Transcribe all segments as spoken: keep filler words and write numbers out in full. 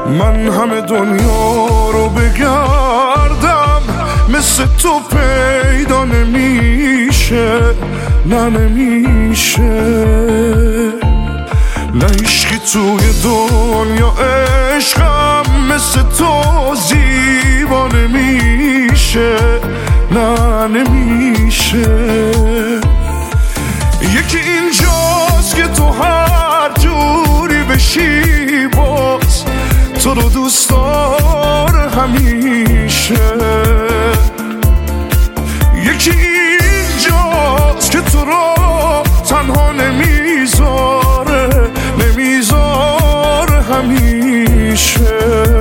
من همه دنیا رو بگردم مثل تو پیدا نمیشه، نه نمیشه. نه عشقی توی دنیا عشقم مثل تو زیبا نمیشه، نه نمیشه. یکی اینجاست که تو هر جوری بشی باز تو رو دوست داره همیشه. یکی اینجاست که تو رو تنها نمیذاره، نمیذاره همیشه.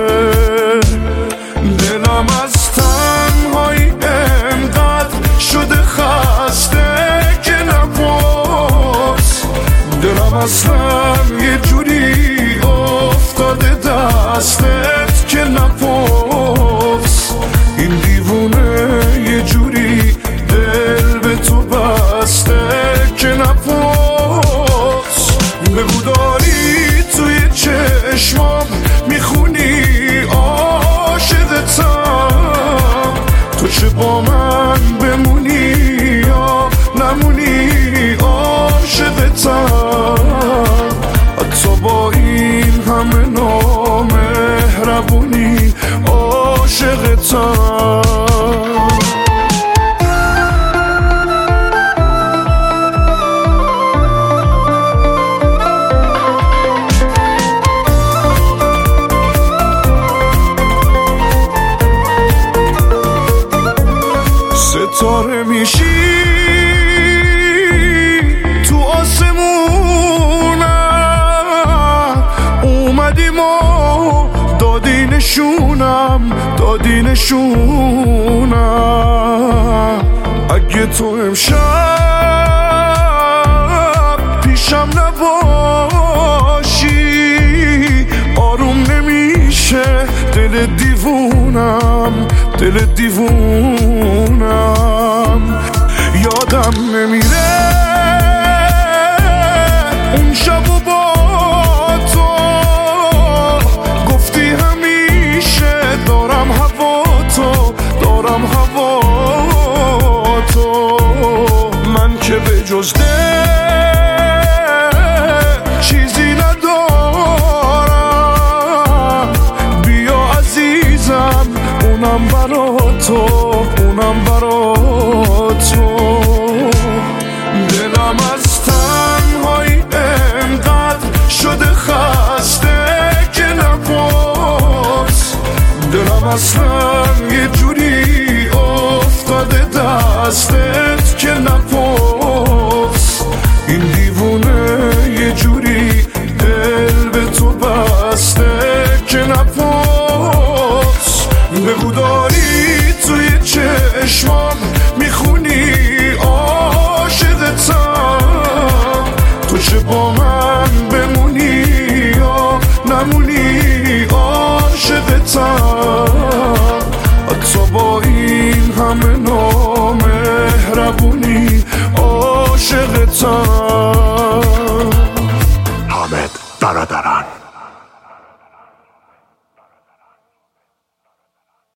دلم از تنهایی انقدر شده خسته که نباز، دلم اصلا یه جوری افتاده دستت که نپاس. این دیوونه یه جوری دل به تو بسته که نپاس. بگو داری توی چشمام میخونی عاشقتم، تو چه با من بمونی یا نمونی عاشقتم. حتی با این همه نامهربونی عاشقتم. ستاره میشی تو آسمونم، اومدیم و دادی نشونم، دادی نشونم. اگه تو امشب پیشم نباشی آروم نمیشه دل دیوونم، دل دیوونم. یادم نمیره اون شب و با تو گفتی همیشه دارم هوا تو، دارم هوا تو. من که به جز دل چیزی ندارم، بیا عزیزم اونم برا تو، اونم برا تو. دلم از تنهایی انقدر شده خسته که نباز، دلم اصلا یه جوری افتاده دستت که نپاس. این دیوونه یه جوری دل به تو بسته که نپاس. بگو